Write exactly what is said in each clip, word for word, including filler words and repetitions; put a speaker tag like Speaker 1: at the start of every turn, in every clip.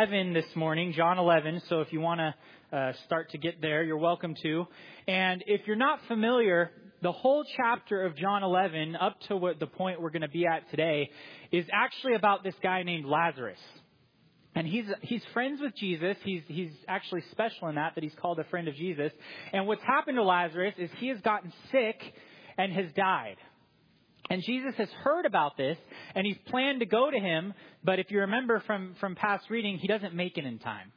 Speaker 1: eleven this morning, John eleven. So if you want to uh, start to get there, you're welcome to. And if you're not familiar, the whole chapter of John eleven, up to what the point we're going to be at today, is actually about this guy named Lazarus. And he's he's friends with Jesus. He's he's actually special in that, that he's called a friend of Jesus. And what's happened to Lazarus is he has gotten sick and has died. And Jesus has heard about this, and he's planned to go to him. But if you remember from, from past reading, he doesn't make it in time.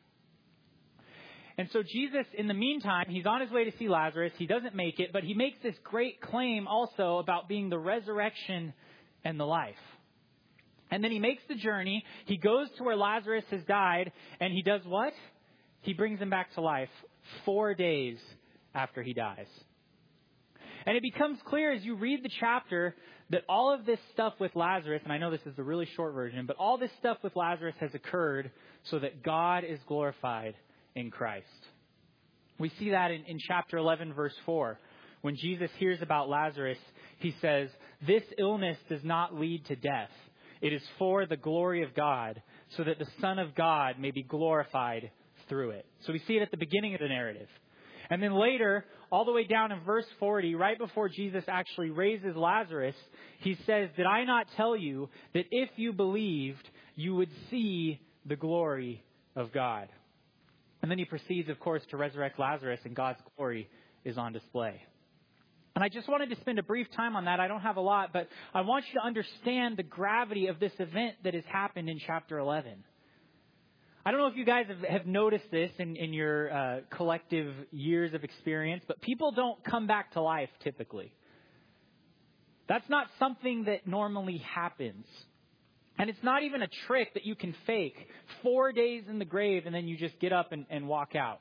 Speaker 1: And so Jesus, in the meantime, he's on his way to see Lazarus. He doesn't make it, but he makes this great claim also about being the resurrection and the life. And then he makes the journey. He goes to where Lazarus has died, and he does what? He brings him back to life four days after he dies. And it becomes clear as you read the chapter that all of this stuff with Lazarus, and I know this is the really short version, but all this stuff with Lazarus has occurred so that God is glorified in Christ. We see that in, in chapter eleven, verse four. When Jesus hears about Lazarus, he says, "This illness does not lead to death. It is for the glory of God, so that the Son of God may be glorified through it." So we see it at the beginning of the narrative. And then later, all the way down in verse forty, right before Jesus actually raises Lazarus, he says, "Did I not tell you that if you believed, you would see the glory of God?" And then he proceeds, of course, to resurrect Lazarus, and God's glory is on display. And I just wanted to spend a brief time on that. I don't have a lot, but I want you to understand the gravity of this event that has happened in chapter eleven. I don't know if you guys have, have noticed this in, in your uh, collective years of experience, but people don't come back to life typically. That's not something that normally happens. And it's not even a trick that you can fake. Four days in the grave and then you just get up and, and walk out.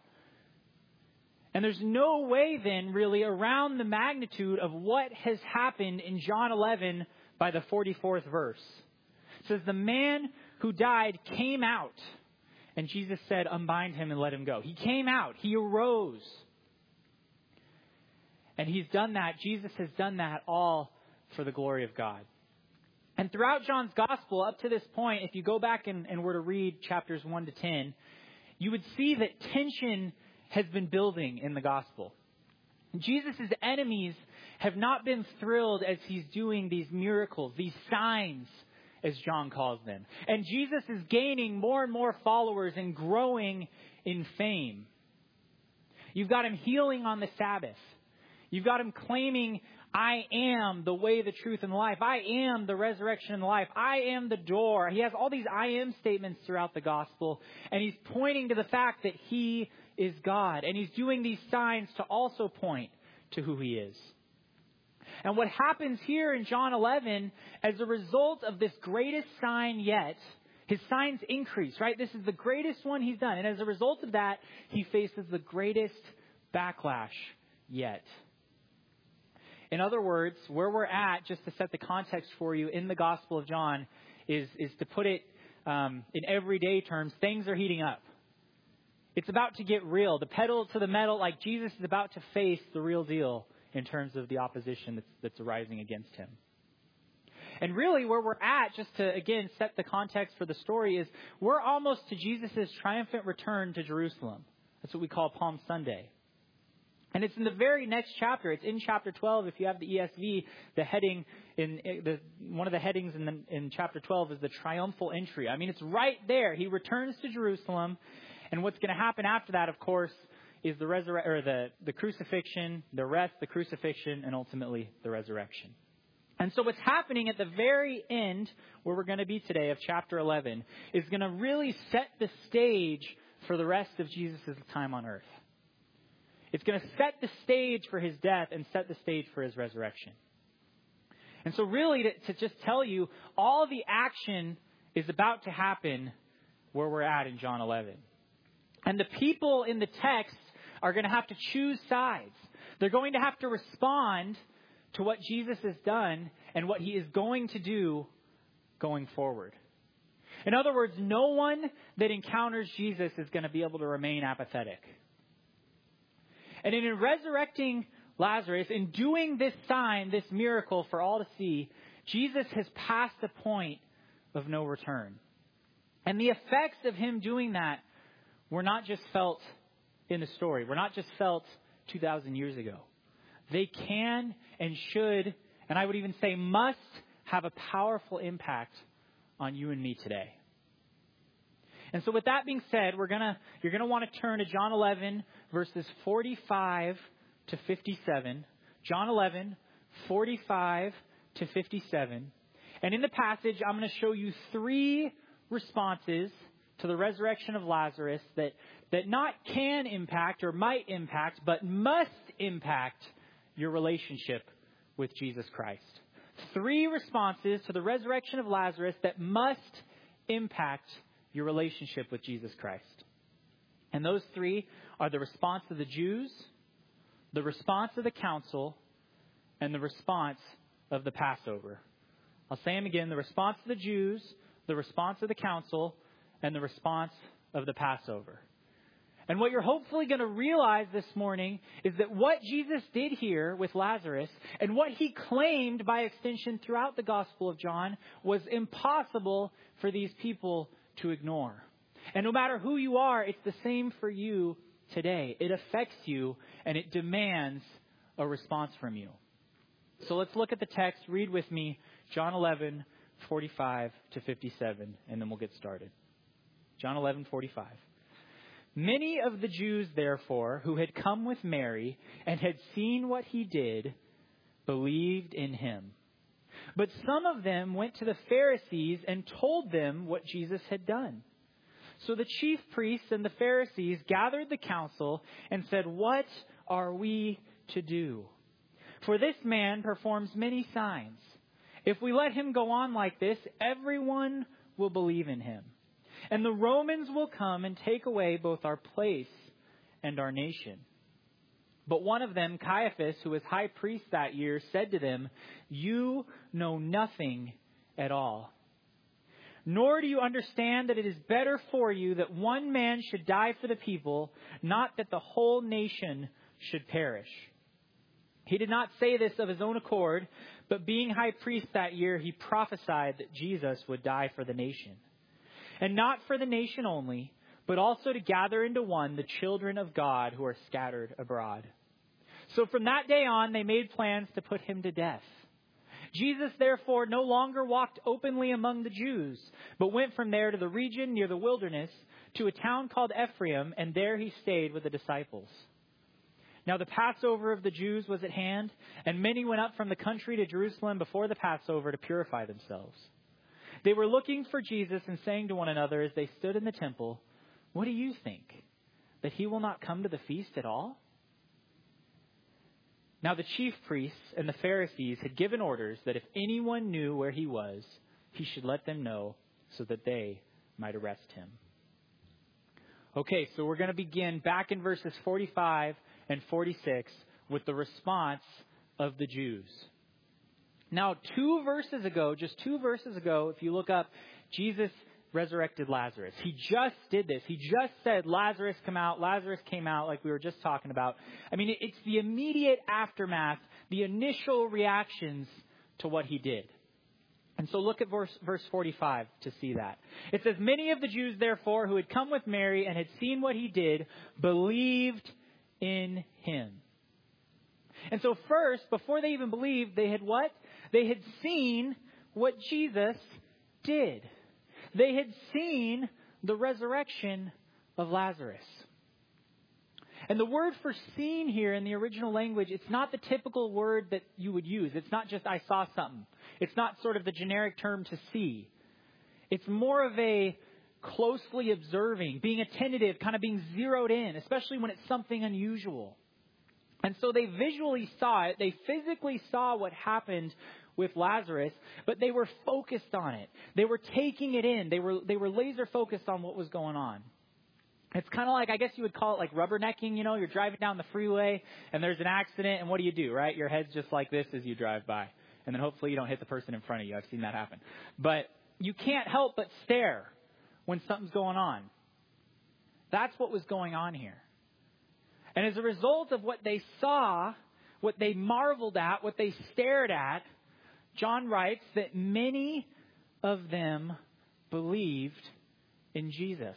Speaker 1: And there's no way then really around the magnitude of what has happened in John eleven by the forty-fourth verse. It says, "The man who died came out. And Jesus said, unbind him and let him go." He came out. He arose. And he's done that. Jesus has done that all for the glory of God. And throughout John's gospel, up to this point, if you go back and, and were to read chapters one to ten, you would see that tension has been building in the gospel. Jesus' enemies have not been thrilled as he's doing these miracles, these signs, as John calls them. And Jesus is gaining more and more followers and growing in fame. You've got him healing on the Sabbath. You've got him claiming, "I am the way, the truth, and the life. I am the resurrection and the life. I am the door." He has all these I am statements throughout the gospel. And he's pointing to the fact that he is God. And he's doing these signs to also point to who he is. And what happens here in John eleven, as a result of this greatest sign yet, his signs increase, right? This is the greatest one he's done. And as a result of that, he faces the greatest backlash yet. In other words, where we're at, just to set the context for you in the Gospel of John, is, is to put it um, in everyday terms, things are heating up. It's about to get real. The pedal to the metal, like Jesus is about to face the real deal in terms of the opposition that's, that's arising against him. And really where we're at, just to, again, set the context for the story, is we're almost to Jesus' triumphant return to Jerusalem. That's what we call Palm Sunday. And it's in the very next chapter. It's in chapter twelve. If you have the E S V, the heading in the one of the headings in, the, in chapter twelve is the triumphal entry. I mean, it's right there. He returns to Jerusalem. And what's going to happen after that, of course, is the resurre- or the, the crucifixion, the arrest, the crucifixion, and ultimately the resurrection. And so what's happening at the very end, where we're going to be today, of chapter eleven, is going to really set the stage for the rest of Jesus' time on earth. It's going to set the stage for his death and set the stage for his resurrection. And so really, to, to just tell you, all the action is about to happen where we're at in John eleven. And the people in the text are going to have to choose sides. They're going to have to respond to what Jesus has done and what he is going to do going forward. In other words, no one that encounters Jesus is going to be able to remain apathetic. And in resurrecting Lazarus, in doing this sign, this miracle for all to see, Jesus has passed the point of no return. And the effects of him doing that were not just felt in the story. Were not just felt two thousand years ago. They can and should, and I would even say must, have a powerful impact on you and me today. And so with that being said, we're gonna you're gonna want to turn to John eleven, verses forty-five to fifty-seven. John eleven, forty-five to fifty-seven. And in the passage, I'm going to show you three responses to the resurrection of Lazarus that, that not can impact or might impact, but must impact your relationship with Jesus Christ. Three responses to the resurrection of Lazarus that must impact your relationship with Jesus Christ. And those three are the response of the Jews, the response of the council, and the response of the Passover. I'll say them again. The response of the Jews, the response of the council, and the response of the Passover. And what you're hopefully going to realize this morning is that what Jesus did here with Lazarus and what he claimed by extension throughout the Gospel of John was impossible for these people to ignore. And no matter who you are, it's the same for you today. It affects you and it demands a response from you. So let's look at the text. Read with me John eleven, forty-five to fifty-seven, and then we'll get started. John eleven, forty-five. Many of the Jews, therefore, who had come with Mary and had seen what he did, believed in him. But some of them went to the Pharisees and told them what Jesus had done. So the chief priests and the Pharisees gathered the council and said, "What are we to do? For this man performs many signs. If we let him go on like this, everyone will believe in him. And the Romans will come and take away both our place and our nation." But one of them, Caiaphas, who was high priest that year, said to them, "You know nothing at all. Nor do you understand that it is better for you that one man should die for the people, not that the whole nation should perish." He did not say this of his own accord, but being high priest that year, he prophesied that Jesus would die for the nation. And not for the nation only, but also to gather into one the children of God who are scattered abroad. So from that day on, they made plans to put him to death. Jesus, therefore, no longer walked openly among the Jews, but went from there to the region near the wilderness, to a town called Ephraim, and there he stayed with the disciples. Now the Passover of the Jews was at hand, and many went up from the country to Jerusalem before the Passover to purify themselves. They were looking for Jesus and saying to one another as they stood in the temple, "What do you think? That he will not come to the feast at all?" Now the chief priests and the Pharisees had given orders that if anyone knew where he was, he should let them know so that they might arrest him. Okay, so we're going to begin back in verses forty-five and forty-six with the response of the Jews. Now, two verses ago, just two verses ago, if you look up, Jesus resurrected Lazarus. He just did this. He just said, "Lazarus, come out." Lazarus came out like we were just talking about. I mean, it's the immediate aftermath, the initial reactions to what he did. And so look at verse, verse forty-five to see that. It says, "Many of the Jews, therefore, who had come with Mary and had seen what he did, believed in him." And so first, before they even believed, they had what? They had seen what Jesus did. They had seen the resurrection of Lazarus. And the word for seen here in the original language, it's not the typical word that you would use. It's not just "I saw something." It's not sort of the generic term to see. It's more of a closely observing, being attentive, kind of being zeroed in, especially when it's something unusual. And so they visually saw it. They physically saw what happened with Lazarus, but they were focused on it. They were taking it in. They were they were laser focused on what was going on. It's kind of like, I guess you would call it like rubbernecking. You know, you're driving down the freeway and there's an accident, and what do you do, right? Your head's just like this as you drive by. And then hopefully you don't hit the person in front of you. I've seen that happen. But you can't help but stare when something's going on. That's what was going on here. And as a result of what they saw, what they marveled at, what they stared at, John writes that many of them believed in Jesus.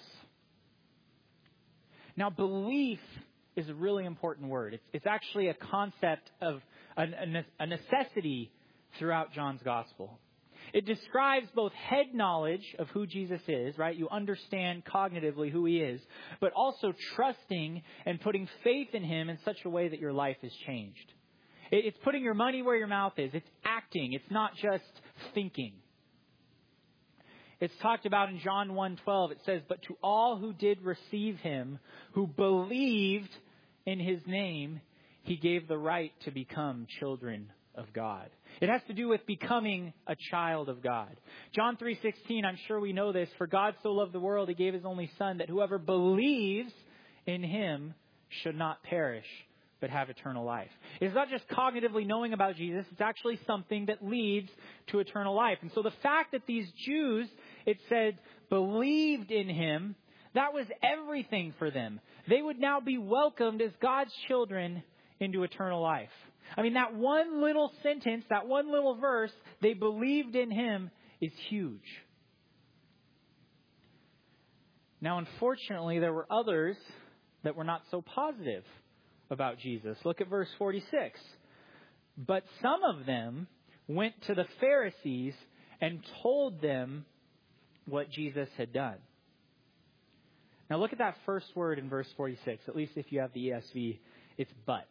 Speaker 1: Now, belief is a really important word. It's, it's actually a concept of a, a necessity throughout John's gospel. It describes both head knowledge of who Jesus is, right? You understand cognitively who he is, but also trusting and putting faith in him in such a way that your life is changed. It, it's putting your money where your mouth is. It's acting. It's not just thinking. It's talked about in John one twelve. It says, "But to all who did receive him, who believed in his name, he gave the right to become children of God." It has to do with becoming a child of God. John three sixteen, I'm sure we know this. "For God so loved the world, he gave his only son, that whoever believes in him should not perish, but have eternal life." It's not just cognitively knowing about Jesus. It's actually something that leads to eternal life. And so the fact that these Jews, it said, believed in him, that was everything for them. They would now be welcomed as God's children into eternal life. I mean, that one little sentence, that one little verse, they believed in him, is huge. Now, unfortunately, there were others that were not so positive about Jesus. Look at verse forty-six. "But some of them went to the Pharisees and told them what Jesus had done." Now look at that first word in verse forty-six. At least if you have the E S V, it's "but."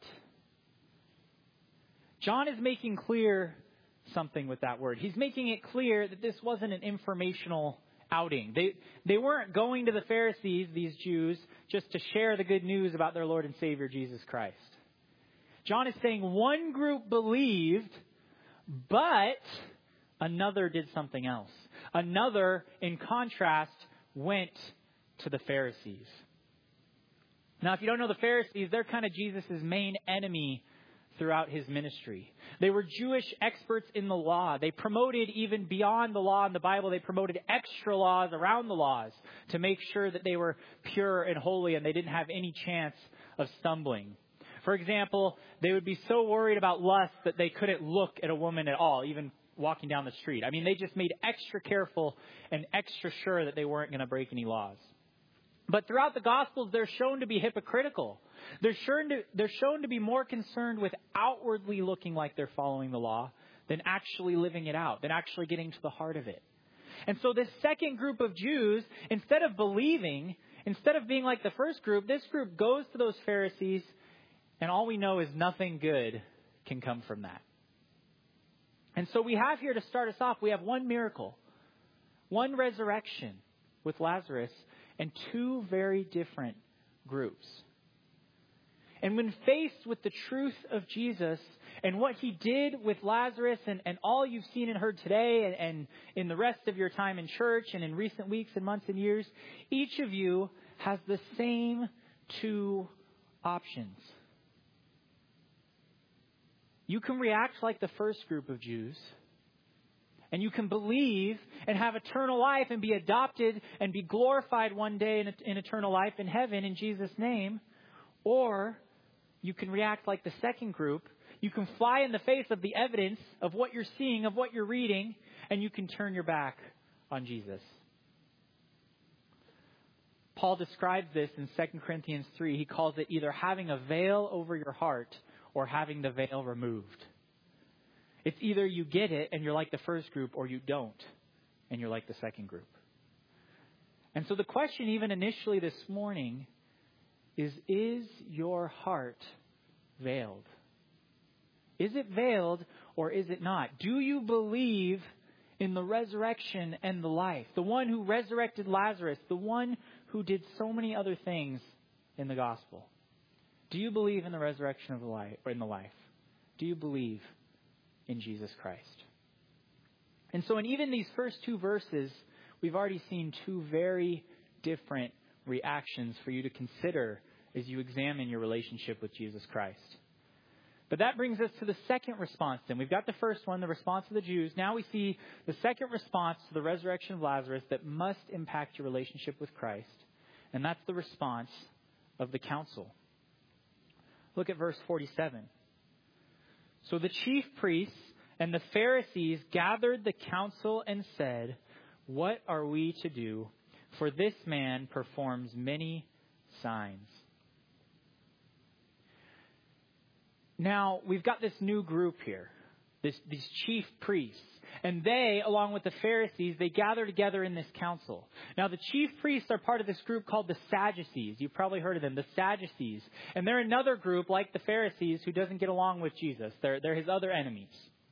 Speaker 1: John is making clear something with that word. He's making it clear that this wasn't an informational outing. They they weren't going to the Pharisees, these Jews, just to share the good news about their Lord and Savior, Jesus Christ. John is saying one group believed, but another did something else. Another, in contrast, went to the Pharisees. Now, if you don't know the Pharisees, they're kind of Jesus' main enemy throughout his ministry. They were Jewish experts in the law. They promoted even beyond the law in the Bible. They promoted extra laws around the laws to make sure that they were pure and holy and they didn't have any chance of stumbling. For example, they would be so worried about lust that they couldn't look at a woman at all, even walking down the street. I mean, they just made extra careful and extra sure that they weren't going to break any laws. But throughout the Gospels, they're shown to be hypocritical. They're shown to, they're shown to be more concerned with outwardly looking like they're following the law than actually living it out, than actually getting to the heart of it. And so this second group of Jews, instead of believing, instead of being like the first group, this group goes to those Pharisees, and all we know is nothing good can come from that. And so we have here, to start us off, we have one miracle, one resurrection with Lazarus, and two very different groups. And when faced with the truth of Jesus and what he did with Lazarus and, and all you've seen and heard today and, and in the rest of your time in church and in recent weeks and months and years, each of you has the same two options. You can react like the first group of Jews, and you can believe and have eternal life and be adopted and be glorified one day in, in eternal life in heaven in Jesus' name. Or you can react like the second group. You can fly in the face of the evidence of what you're seeing, of what you're reading, and you can turn your back on Jesus. Paul describes this in Second Corinthians three. He calls it either having a veil over your heart or having the veil removed. It's either you get it and you're like the first group, or you don't and you're like the second group. And so the question even initially this morning is, is your heart veiled? Is it veiled or is it not? Do you believe in the resurrection and the life? The one who resurrected Lazarus, the one who did so many other things in the gospel. Do you believe in the resurrection of the life, or in the life? Do you believe in Jesus Christ? And so in even these first two verses, we've already seen two very different reactions for you to consider as you examine your relationship with Jesus Christ. But that brings us to the second response then. We've got the first one, the response of the Jews. Now we see the second response to the resurrection of Lazarus that must impact your relationship with Christ. And that's the response of the council. Look at verse forty-seven. So the chief priests and the Pharisees gathered the council and said, "What are we to do? for this man performs many signs. Now, we've got this new group here, this, these chief priests. And they, along with the Pharisees, they gather together in this council. Now, the chief priests are part of this group called the Sadducees. You've probably heard of them, the Sadducees. And they're another group, like the Pharisees, who doesn't get along with Jesus. They're, they're his other enemies.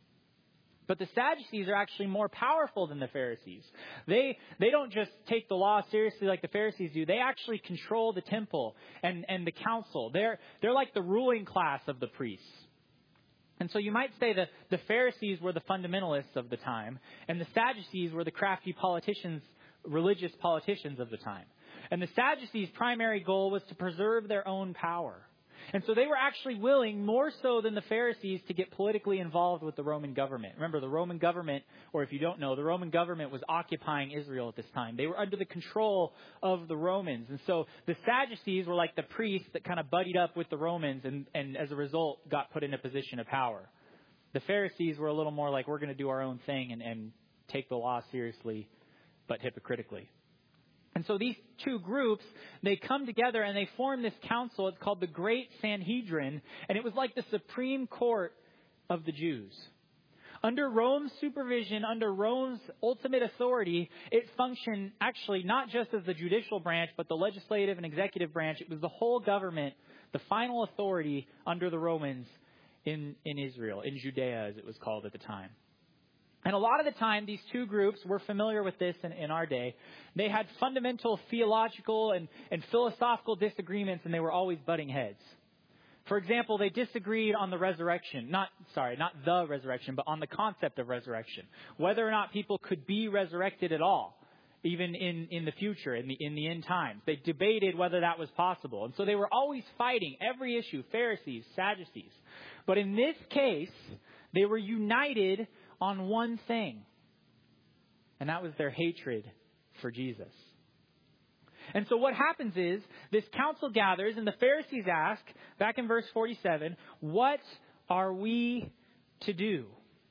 Speaker 1: But the Sadducees are actually more powerful than the Pharisees. They they don't just take the law seriously like the Pharisees do. They actually control the temple and, and the council. They're they're like the ruling class of the priests. And so you might say that the Pharisees were the fundamentalists of the time, and the Sadducees were the crafty politicians, religious politicians of the time. And the Sadducees' primary goal was to preserve their own power. And so they were actually willing, more so than the Pharisees, to get politically involved with the Roman government. Remember, the Roman government, or if you don't know, the Roman government was occupying Israel at this time. They were under the control of the Romans. And so the Sadducees were like the priests that kind of buddied up with the Romans and, and as a result got put in a position of power. The Pharisees were a little more like, we're going to do our own thing and, and take the law seriously, but hypocritically. And so these two groups, they come together and they form this council. It's called the Great Sanhedrin, and it was like the Supreme Court of the Jews. Under Rome's supervision, under Rome's ultimate authority, it functioned actually not just as the judicial branch, but the legislative and executive branch. It was the whole government, the final authority under the Romans in, in Israel, in Judea as it was called at the time. And a lot of the time, these two groups, we're familiar with this in, in our day, they had fundamental theological and, and philosophical disagreements, and they were always butting heads. For example, they disagreed on the resurrection. Not, sorry, not the resurrection, but on the concept of resurrection. Whether or not people could be resurrected at all, even in, in the future, in the, in the end times. They debated whether that was possible. And so they were always fighting every issue, Pharisees, Sadducees. But in this case, they were united on one thing, and that was their hatred for Jesus. And so what happens is, this council gathers, and the Pharisees ask, back in verse forty-seven, what are we to do?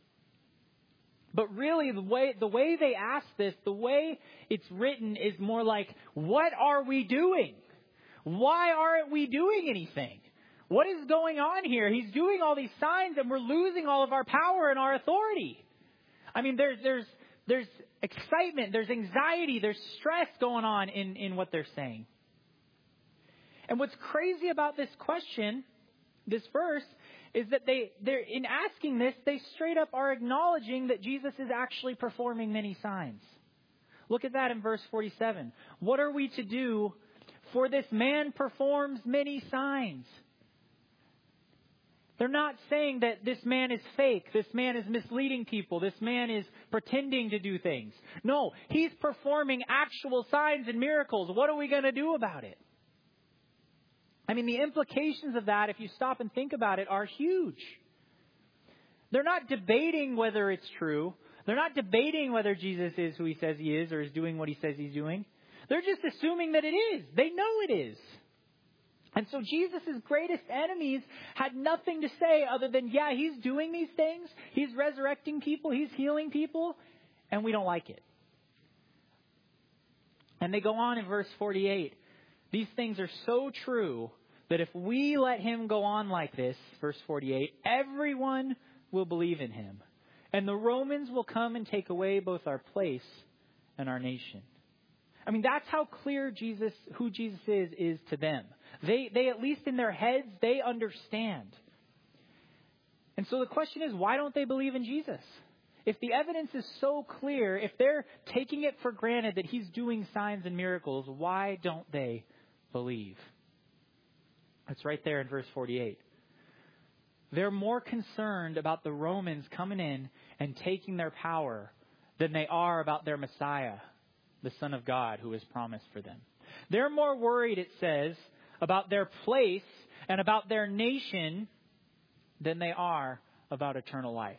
Speaker 1: But really, the way, the way they ask this, the way it's written is more like, what are we doing? Why aren't we doing anything? What is going on here? He's doing all these signs and we're losing all of our power and our authority. I mean, there's there's there's excitement, there's anxiety, there's stress going on in, in what they're saying. And what's crazy about this question, this verse, is that they they're in asking this, they straight up are acknowledging that Jesus is actually performing many signs. Look at that in verse forty-seven. What are we to do? For this man performs many signs. They're not saying that this man is fake, this man is misleading people, this man is pretending to do things. No, he's performing actual signs and miracles. What are we going to do about it? I mean, the implications of that, if you stop and think about it, are huge. They're not debating whether it's true. They're not debating whether Jesus is who he says he is or is doing what he says he's doing. They're just assuming that it is. They know it is. And so Jesus' greatest enemies had nothing to say other than, yeah, he's doing these things. He's resurrecting people. He's healing people. And we don't like it. And they go on in verse forty-eight. These things are so true that if we let him go on like this, verse forty-eight, everyone will believe in him. And the Romans will come and take away both our place and our nation. I mean, that's how clear Jesus, who Jesus is, is to them. They, they at least in their heads, they understand. And so the question is, why don't they believe in Jesus? If the evidence is so clear, if they're taking it for granted that he's doing signs and miracles, why don't they believe? It's right there in verse forty-eight. They're more concerned about the Romans coming in and taking their power than they are about their Messiah, the Son of God, who is promised for them. They're more worried, it says, about their place and about their nation than they are about eternal life.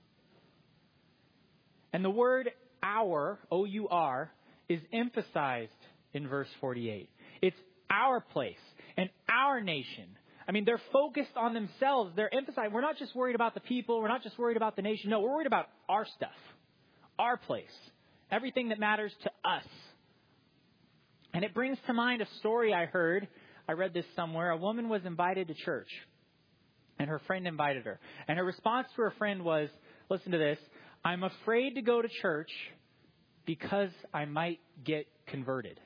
Speaker 1: And the word our, O U R, is emphasized in verse forty-eight. It's our place and our nation. I mean, they're focused on themselves. They're emphasizing, we're not just worried about the people. We're not just worried about the nation. No, we're worried about our stuff, our place, everything that matters to us. And it brings to mind a story I heard. I read this somewhere. A woman was invited to church, and her friend invited her. And her response to her friend was, listen to this, I'm afraid to go to church because I might get converted.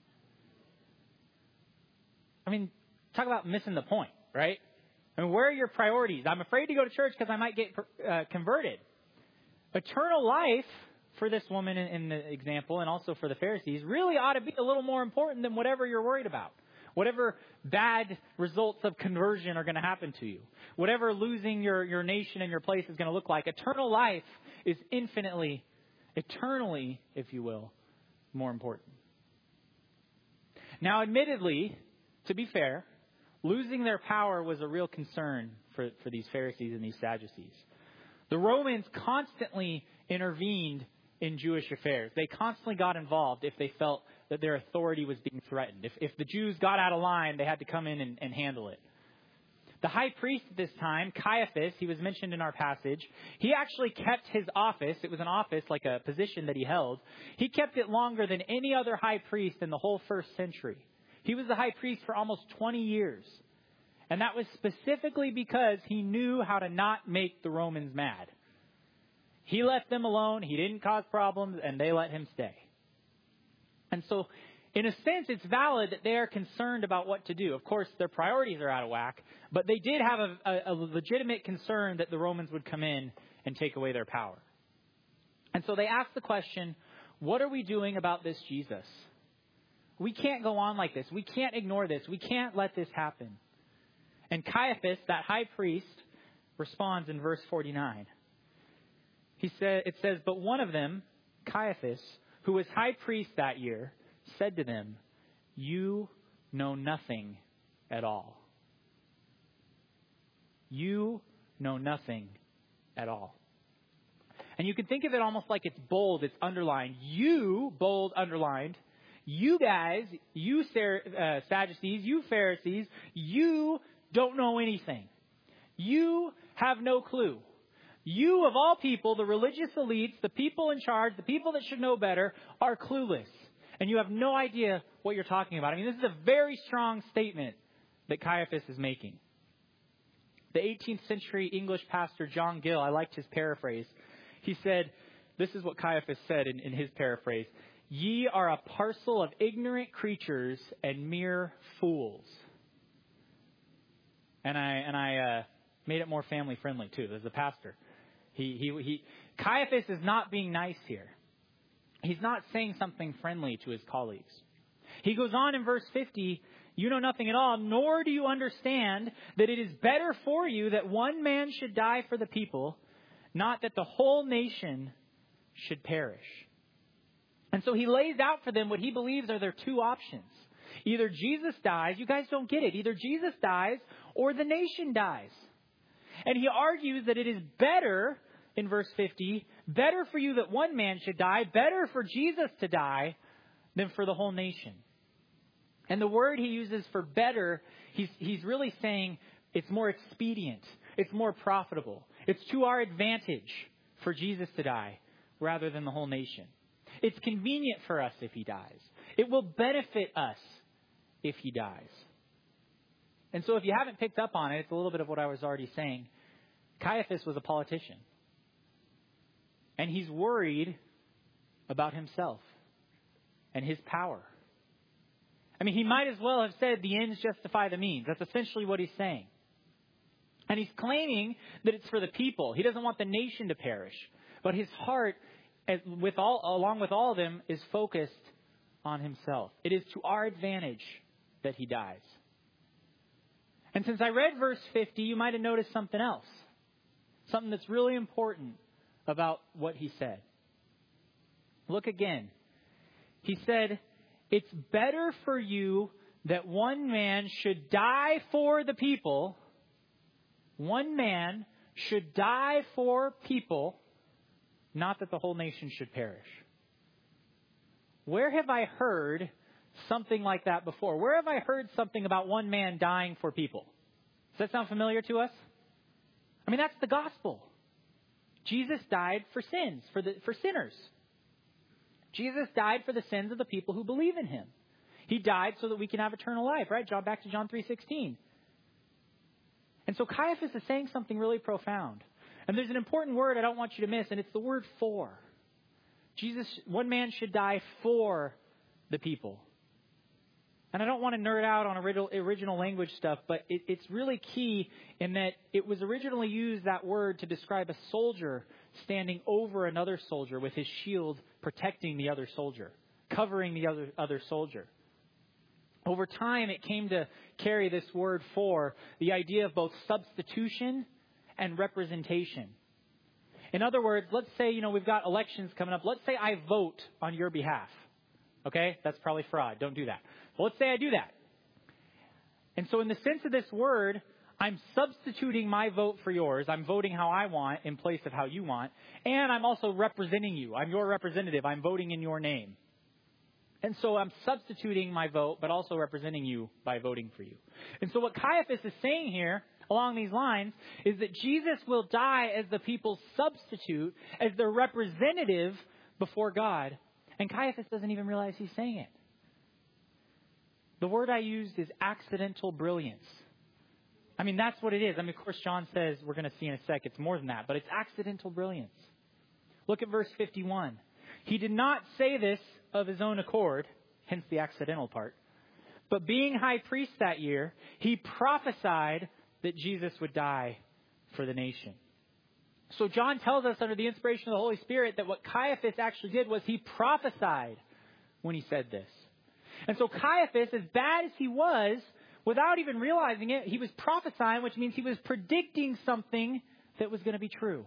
Speaker 1: I mean, talk about missing the point, right? I mean, where are your priorities? I'm afraid to go to church because I might get uh, converted. Eternal life, for this woman in, in the example, and also for the Pharisees, really ought to be a little more important than whatever you're worried about. Whatever bad results of conversion are going to happen to you. Whatever losing your, your nation and your place is going to look like. Eternal life is infinitely, eternally, if you will, more important. Now, admittedly, to be fair, losing their power was a real concern for, for these Pharisees and these Sadducees. The Romans constantly intervened in Jewish affairs. They constantly got involved if they felt that their authority was being threatened. If, if the Jews got out of line, they had to come in and, and handle it. The high priest at this time, Caiaphas, he was mentioned in our passage, he actually kept his office. It was an office, like a position that he held. He kept it longer than any other high priest in the whole first century. He was the high priest for almost twenty years. And that was specifically because he knew how to not make the Romans mad. He left them alone, he didn't cause problems, and they let him stay. And so, in a sense, it's valid that they are concerned about what to do. Of course, their priorities are out of whack, but they did have a, a, a legitimate concern that the Romans would come in and take away their power. And so they asked the question, what are we doing about this Jesus? We can't go on like this. We can't ignore this. We can't let this happen. And Caiaphas, that high priest, responds in verse forty-nine. He said, it says, but one of them, Caiaphas, who was high priest that year, said to them, you know nothing at all. You know nothing at all. And you can think of it almost like it's bold, it's underlined. You, bold, underlined. You guys, you uh, Sadducees, you Pharisees, you don't know anything. You have no clue. You, of all people, the religious elites, the people in charge, the people that should know better, are clueless. And you have no idea what you're talking about. I mean, this is a very strong statement that Caiaphas is making. The eighteenth century English pastor John Gill, I liked his paraphrase. He said, this is what Caiaphas said in, in his paraphrase. Ye are a parcel of ignorant creatures and mere fools. And I and I uh, made it more family friendly too. As a pastor, he he he. Caiaphas is not being nice here. He's not saying something friendly to his colleagues. He goes on in verse fifty. You know nothing at all, nor do you understand that it is better for you that one man should die for the people, not that the whole nation should perish. And so he lays out for them what he believes are their two options. Either Jesus dies, you guys don't get it, either Jesus dies or the nation dies. And he argues that it is better, in verse fifty, better for you that one man should die, better for Jesus to die than for the whole nation. And the word he uses for better, he's, he's really saying it's more expedient, it's more profitable. It's to our advantage for Jesus to die rather than the whole nation. It's convenient for us if he dies. It will benefit us if he dies. And so if you haven't picked up on it, it's a little bit of what I was already saying. Caiaphas was a politician. And he's worried about himself and his power. I mean, he might as well have said the ends justify the means. That's essentially what he's saying. And he's claiming that it's for the people. He doesn't want the nation to perish. But his heart, as with all, along with all of them, is focused on himself. It is to our advantage that he dies. And since I read verse fifty, you might have noticed something else. Something that's really important about what he said. Look again. He said, it's better for you that one man should die for the people. One man should die for people, not that the whole nation should perish. Where have I heard something like that before? Where have I heard something about one man dying for people? Does that sound familiar to us? I mean, that's the gospel. Jesus died for sins, for the for sinners. Jesus died for the sins of the people who believe in him. He died so that we can have eternal life, right? John, back to John three sixteen. And so Caiaphas is saying something really profound. And there's an important word I don't want you to miss, and it's the word for. Jesus, one man should die for the people. And I don't want to nerd out on original, original language stuff, but it, it's really key in that it was originally used, that word, to describe a soldier standing over another soldier with his shield protecting the other soldier, covering the other, other soldier. Over time, it came to carry this word for, the idea of both substitution and representation. In other words, let's say, you know, we've got elections coming up. Let's say I vote on your behalf. Okay? That's probably fraud. Don't do that. Well, let's say I do that. And so in the sense of this word, I'm substituting my vote for yours. I'm voting how I want in place of how you want. And I'm also representing you. I'm your representative. I'm voting in your name. And so I'm substituting my vote, but also representing you by voting for you. And so what Caiaphas is saying here along these lines is that Jesus will die as the people's substitute, as their representative before God. And Caiaphas doesn't even realize he's saying it. The word I used is accidental brilliance. I mean, that's what it is. I mean, of course, John says, we're going to see in a sec, it's more than that, but it's accidental brilliance. Look at verse fifty-one. He did not say this of his own accord, hence the accidental part, but being high priest that year, he prophesied that Jesus would die for the nation. So John tells us under the inspiration of the Holy Spirit that what Caiaphas actually did was he prophesied when he said this. And so Caiaphas, as bad as he was, without even realizing it, he was prophesying, which means he was predicting something that was going to be true.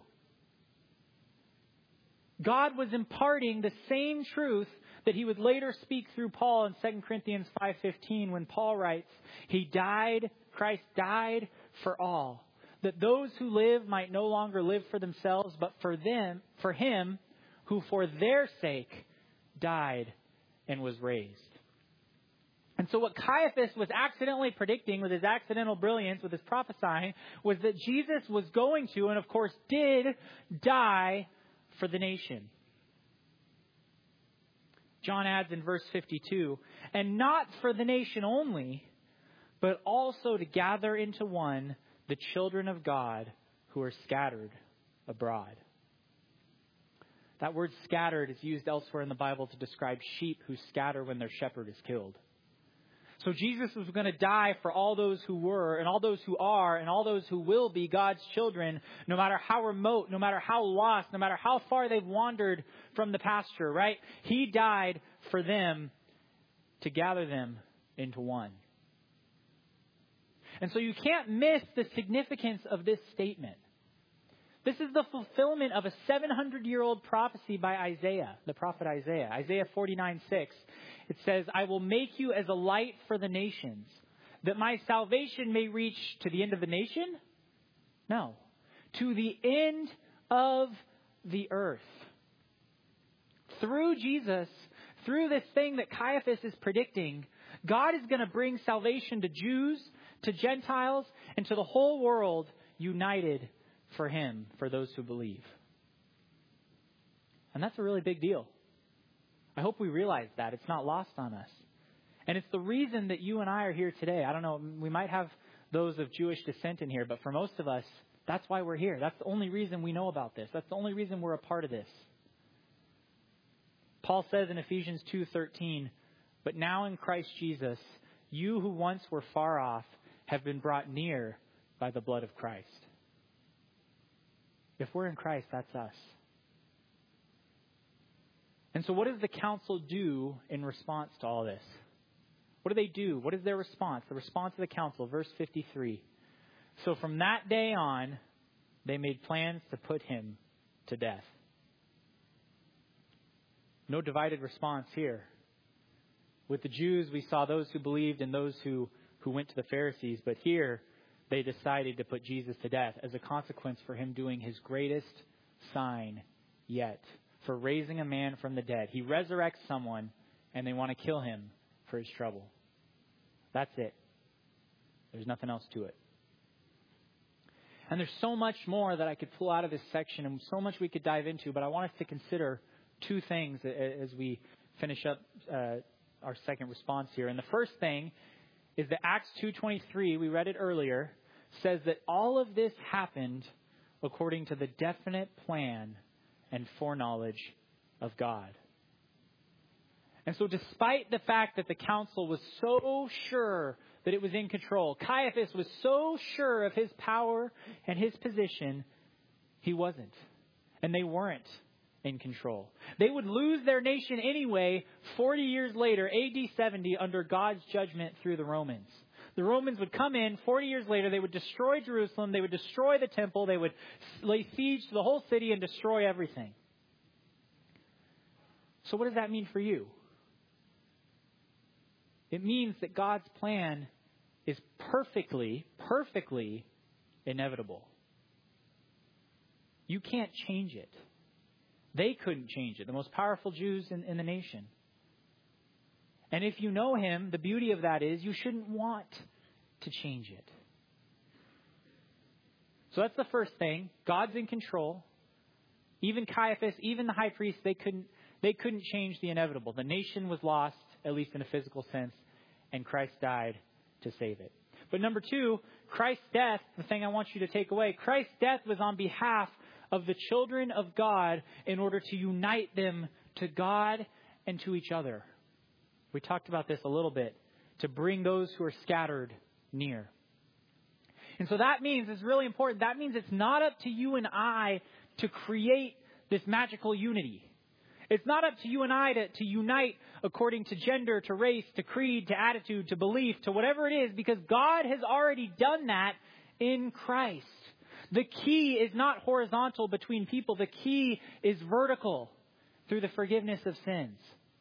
Speaker 1: God was imparting the same truth that he would later speak through Paul in Second Corinthians five fifteen when Paul writes, he died, Christ died for all, that those who live might no longer live for themselves, but for them, for him who for their sake died and was raised. And so what Caiaphas was accidentally predicting with his accidental brilliance, with his prophesying, was that Jesus was going to, and of course did, die for the nation. John adds in verse fifty-two, and not for the nation only, but also to gather into one the children of God who are scattered abroad. That word scattered is used elsewhere in the Bible to describe sheep who scatter when their shepherd is killed. So Jesus was going to die for all those who were and all those who are and all those who will be God's children, no matter how remote, no matter how lost, no matter how far they've wandered from the pasture, right? He died for them to gather them into one. And so you can't miss the significance of this statement. This is the fulfillment of a seven hundred year old prophecy by Isaiah, the prophet Isaiah. Isaiah forty-nine six. It says, I will make you as a light for the nations, that my salvation may reach to the end of the nation? No. To the end of the earth. Through Jesus, through this thing that Caiaphas is predicting, God is going to bring salvation to Jews, to Gentiles, and to the whole world united for him, for those who believe. And that's a really big deal. I hope we realize that. It's not lost on us. And it's the reason that you and I are here today. I don't know, we might have those of Jewish descent in here, but for most of us, that's why we're here. That's the only reason we know about this. That's the only reason we're a part of this. Paul says in Ephesians two thirteen, but now in Christ Jesus, you who once were far off have been brought near by the blood of Christ. If we're in Christ, that's us. And so what does the council do in response to all this? What do they do? What is their response? The response of the council, verse fifty-three. So from that day on, they made plans to put him to death. No divided response here. With the Jews, we saw those who believed and those who, who went to the Pharisees. But here, they decided to put Jesus to death as a consequence for him doing his greatest sign yet, for raising a man from the dead. He resurrects someone, and they want to kill him for his trouble. That's it. There's nothing else to it. And there's so much more that I could pull out of this section and so much we could dive into, but I want us to consider two things as we finish up uh, our second response here. And the first thing is that Acts two twenty-three, we read it earlier, says that all of this happened according to the definite plan and foreknowledge of God. And so despite the fact that the council was so sure that it was in control, Caiaphas was so sure of his power and his position, he wasn't. And they weren't in control. They would lose their nation anyway forty years later, A D seventy, under God's judgment through the Romans. The Romans would come in forty years later. They would destroy Jerusalem. They would destroy the temple. They would lay siege to the whole city and destroy everything. So what does that mean for you? It means that God's plan is perfectly, perfectly inevitable. You can't change it. They couldn't change it, the most powerful Jews in, in the nation. And if you know him, the beauty of that is you shouldn't want to change it. So that's the first thing. God's in control. Even Caiaphas, even the high priest, they couldn't, they couldn't change the inevitable. The nation was lost, at least in a physical sense, and Christ died to save it. But number two, Christ's death, the thing I want you to take away, Christ's death was on behalf of the children of God in order to unite them to God and to each other. We talked about this a little bit, to bring those who are scattered near. And so that means, it's really important, that means it's not up to you and I to create this magical unity. It's not up to you and I to, to unite according to gender, to race, to creed, to attitude, to belief, to whatever it is, because God has already done that in Christ. The key is not horizontal between people. The key is vertical through the forgiveness of sins.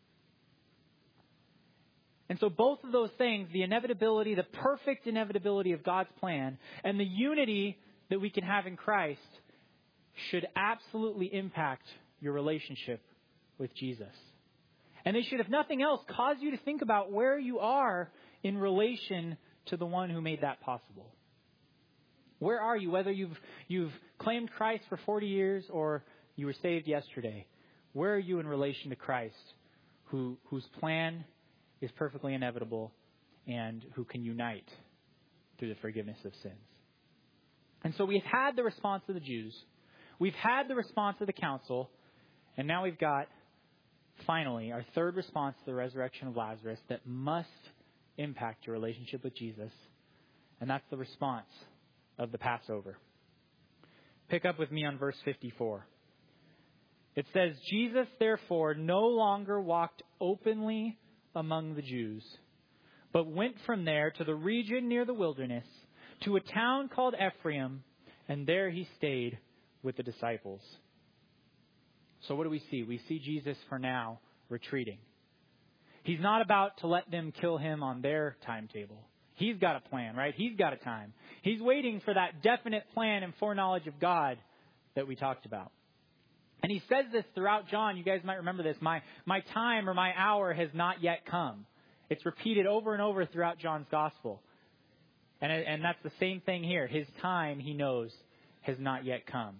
Speaker 1: And so both of those things, the inevitability, the perfect inevitability of God's plan, and the unity that we can have in Christ should absolutely impact your relationship with Jesus. And they should, if nothing else, cause you to think about where you are in relation to the one who made that possible. Where are you? Whether you've you've claimed Christ for forty years or you were saved yesterday, where are you in relation to Christ, who whose plan is perfectly inevitable and who can unite through the forgiveness of sins? And so we've had the response of the Jews, we've had the response of the council, and now we've got, finally, our third response to the resurrection of Lazarus that must impact your relationship with Jesus, and that's the response of the Passover. Pick up with me on verse fifty-four. It says, Jesus, therefore, no longer walked openly among the Jews, but went from there to the region near the wilderness, to a town called Ephraim, and there he stayed with the disciples. So what do we see? We see Jesus, for now, retreating. He's not about to let them kill him on their timetable. He's got a plan, right? He's got a time. He's waiting for that definite plan and foreknowledge of God that we talked about. And he says this throughout John. You guys might remember this. My, my time or my hour has not yet come. It's repeated over and over throughout John's gospel. And, and that's the same thing here. His time, he knows, has not yet come.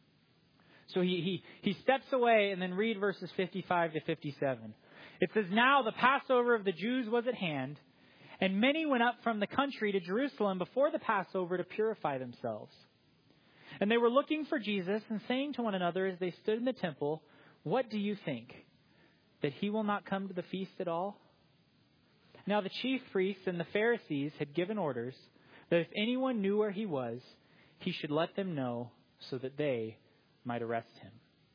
Speaker 1: So he, he, he steps away, and then read verses fifty-five to fifty-seven. It says, now the Passover of the Jews was at hand, and many went up from the country to Jerusalem before the Passover to purify themselves. And they were looking for Jesus and saying to one another as they stood in the temple, what do you think? That he will not come to the feast at all? Now the chief priests and the Pharisees had given orders that if anyone knew where he was, he should let them know so that they might arrest him.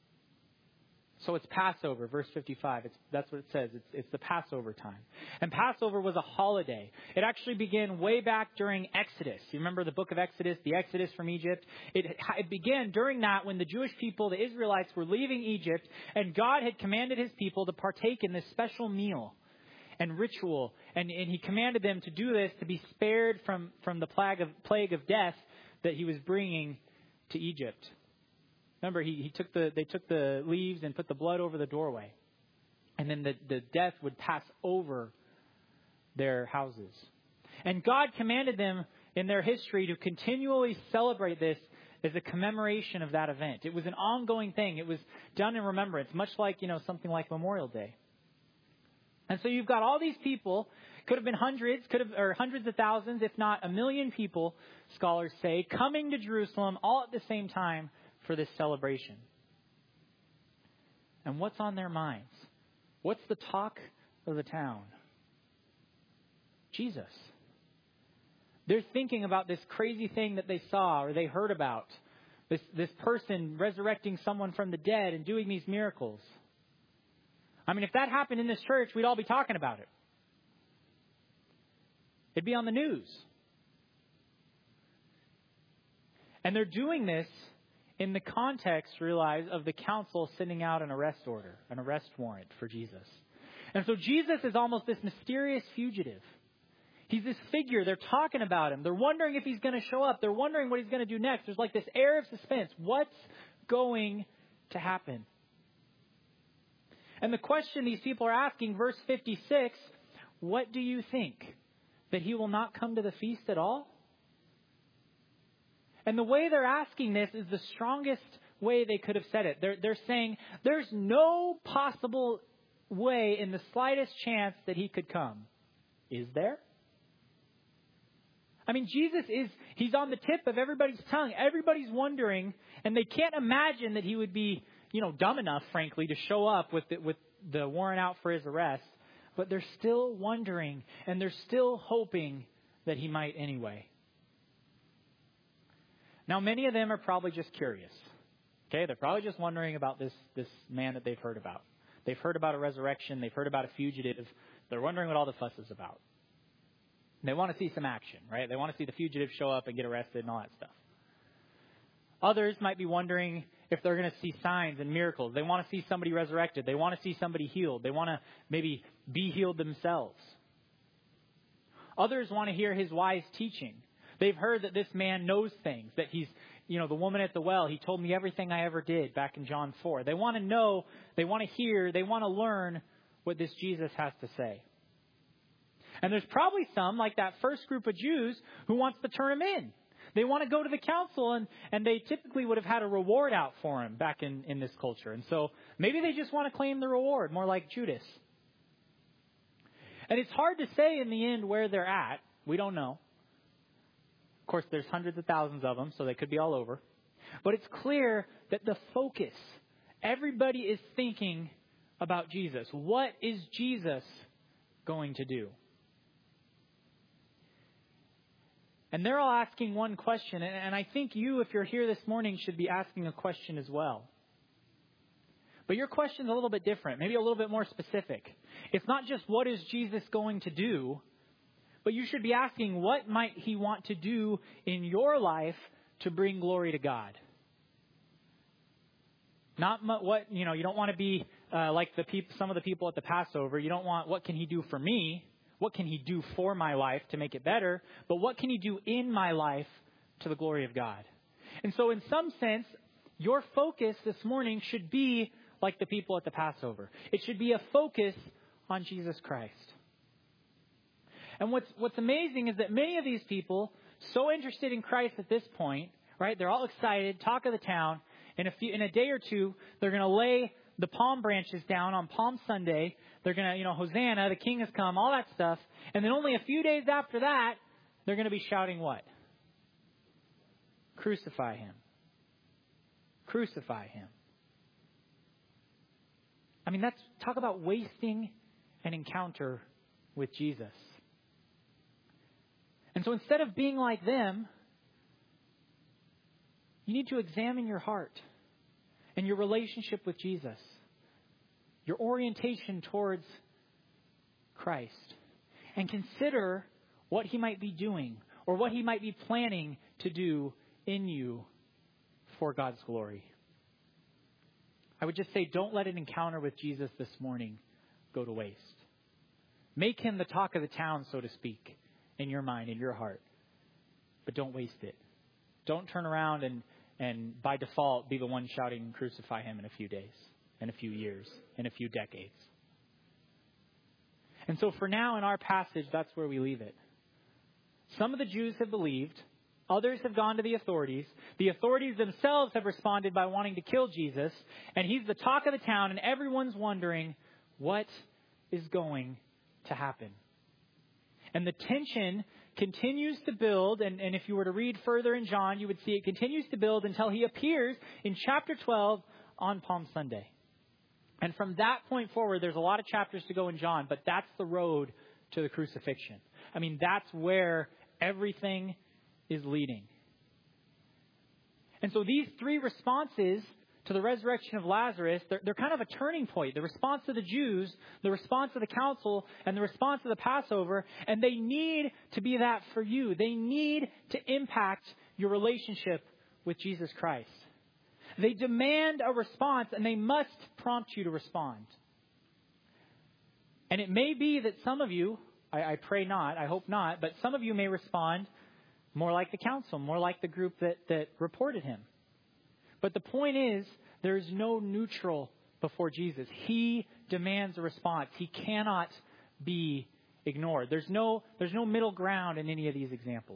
Speaker 1: So it's Passover, verse fifty-five. It's, that's what it says. It's, it's the Passover time. And Passover was a holiday. It actually began way back during Exodus. You remember the book of Exodus, the Exodus from Egypt? It, it began during that when the Jewish people, the Israelites, were leaving Egypt, and God had commanded his people to partake in this special meal and ritual. And, and he commanded them to do this to be spared from, from the plague of, plague of death that he was bringing to Egypt. Remember, he, he took the they took the leaves and put the blood over the doorway. And then the, the death would pass over their houses. And God commanded them in their history to continually celebrate this as a commemoration of that event. It was an ongoing thing. It was done in remembrance, much like, you know, something like Memorial Day. And so you've got all these people, could have been hundreds, could have, or hundreds of thousands, if not a million people, scholars say, coming to Jerusalem all at the same time for this celebration. And what's on their minds? What's the talk of the town? Jesus. They're thinking about this crazy thing that they saw or they heard about. This, this person resurrecting someone from the dead and doing these miracles. I mean, if that happened in this church, we'd all be talking about it. It'd be on the news. And they're doing this in the context, realize, of the council sending out an arrest order, an arrest warrant for Jesus. And so Jesus is almost this mysterious fugitive. He's this figure. They're talking about him. They're wondering if he's going to show up. They're wondering what he's going to do next. There's like this air of suspense. What's going to happen? And the question these people are asking, verse fifty-six, what do you think? That he will not come to the feast at all? And the way they're asking this is the strongest way they could have said it. They're, they're saying there's no possible way in the slightest chance that he could come. Is there? I mean, Jesus is, he's on the tip of everybody's tongue. Everybody's wondering, and they can't imagine that he would be, you know, dumb enough, frankly, to show up with the, with the warrant out for his arrest. But they're still wondering, and they're still hoping that he might anyway. Now, many of them are probably just curious. Okay, they're probably just wondering about this, this man that they've heard about. They've heard about a resurrection. They've heard about a fugitive. They're wondering what all the fuss is about. And they want to see some action, right? They want to see the fugitive show up and get arrested and all that stuff. Others might be wondering if they're going to see signs and miracles. They want to see somebody resurrected. They want to see somebody healed. They want to maybe be healed themselves. Others want to hear his wise teaching. They've heard that this man knows things, that he's, you know, the woman at the well, he told me everything I ever did back in John four. They want to know, they want to hear, they want to learn what this Jesus has to say. And there's probably some, like that first group of Jews, who wants to turn him in. They want to go to the council, and, and they typically would have had a reward out for him back in, in this culture. And so maybe they just want to claim the reward, more like Judas. And it's hard to say in the end where they're at. We don't know. Of course, there's hundreds of thousands of them, so they could be all over. But it's clear that the focus, everybody is thinking about Jesus. What is Jesus going to do? And they're all asking one question, and I think you, if you're here this morning, should be asking a question as well. But your question's a little bit different, maybe a little bit more specific. It's not just what is Jesus going to do, but you should be asking what might he want to do in your life to bring glory to God. Not what, you know, you don't want to be uh, like the peop- some of the people at the Passover. You don't want, what can he do for me? What can he do for my life to make it better? But what can he do in my life to the glory of God? And so in some sense, your focus this morning should be like the people at the Passover. It should be a focus on Jesus Christ. And what's what's amazing is that many of these people, so interested in Christ at this point, right? They're all excited, talk of the town. In a few, in a day or two, they're going to lay the palm branches down on Palm Sunday. They're going to, you know, Hosanna, the King has come, all that stuff. And then only a few days after that, they're going to be shouting what? Crucify him. Crucify him. I mean, that's, talk about wasting an encounter with Jesus. And so instead of being like them, you need to examine your heart and your relationship with Jesus, your orientation towards Christ, and consider what he might be doing or what he might be planning to do in you for God's glory. I would just say, don't let an encounter with Jesus this morning go to waste. Make him the talk of the town, so to speak, in your mind, in your heart. But don't waste it. Don't turn around and, and by default be the one shouting, crucify him in a few days, in a few years, in a few decades. And so for now in our passage, that's where we leave it. Some of the Jews have believed. Others have gone to the authorities. The authorities themselves have responded by wanting to kill Jesus. And he's the talk of the town, and everyone's wondering, what is going to happen. And the tension continues to build, and, and if you were to read further in John, you would see it continues to build until he appears in chapter twelve on Palm Sunday. And from that point forward, there's a lot of chapters to go in John, but that's the road to the crucifixion. I mean, that's where everything is leading. And so these three responses to the resurrection of Lazarus, they're, they're kind of a turning point. The response to the Jews, the response to the council, and the response to the Passover. And they need to be that for you. They need to impact your relationship with Jesus Christ. They demand a response, and they must prompt you to respond. And it may be that some of you, I, I pray not, I hope not, but some of you may respond more like the council, more like the group that, that reported him. But the point is, there is no neutral before Jesus. He demands a response. He cannot be ignored. There's no, there's no middle ground in any of these examples.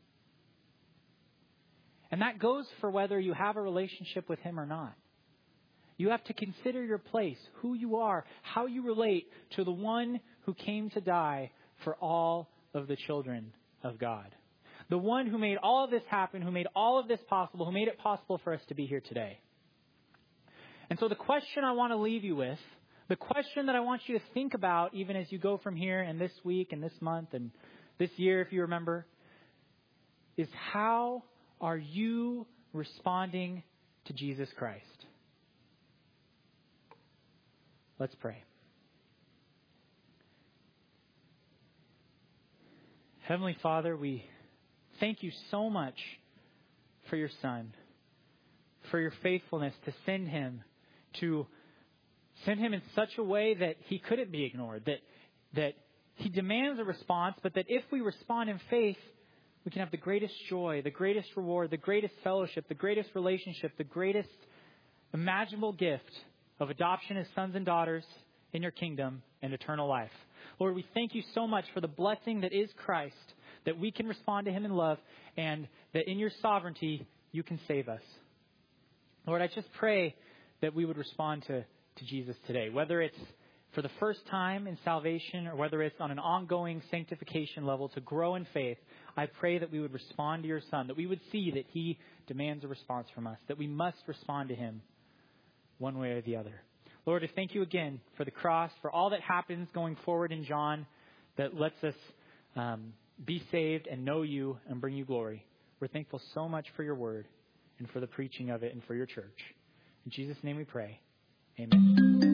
Speaker 1: And that goes for whether you have a relationship with him or not. You have to consider your place, who you are, how you relate to the one who came to die for all of the children of God. The one who made all of this happen, who made all of this possible, who made it possible for us to be here today. And so the question I want to leave you with, the question that I want you to think about even as you go from here and this week and this month and this year, if you remember, is how are you responding to Jesus Christ? Let's pray. Heavenly Father, we thank you so much for your Son, for your faithfulness to send him, to send him in such a way that he couldn't be ignored, that that he demands a response, but that if we respond in faith, we can have the greatest joy, the greatest reward, the greatest fellowship, the greatest relationship, the greatest imaginable gift of adoption as sons and daughters in your kingdom and eternal life. Lord, we thank you so much for the blessing that is Christ, that we can respond to him in love, and that in your sovereignty, you can save us. Lord, I just pray that we would respond to, to Jesus today, whether it's for the first time in salvation or whether it's on an ongoing sanctification level to grow in faith. I pray that we would respond to your Son, that we would see that he demands a response from us, that we must respond to him one way or the other. Lord, I thank you again for the cross, for all that happens going forward in John that lets us um, be saved and know you and bring you glory. We're thankful so much for your word and for the preaching of it and for your church. In Jesus' name we pray. Amen.